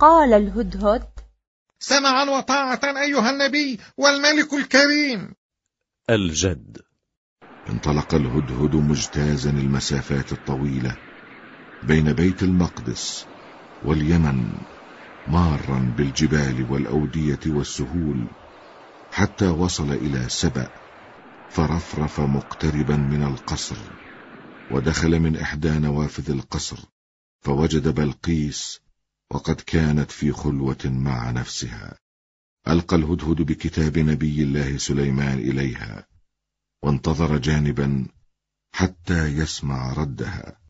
قال الهدهد: سمعا وطاعة أيها النبي والملك الكريم. الجد. انطلق الهدهد مجتازا المسافات الطويلة بين بيت المقدس واليمن، مارا بالجبال والأودية والسهول، حتى وصل إلى سبأ، فرفرف مقتربا من القصر، ودخل من إحدى نوافذ القصر فوجد بلقيس وقد كانت في خلوة مع نفسها. ألقى الهدهد بكتاب نبي الله سليمان إليها، وانتظر جانبا حتى يسمع ردها،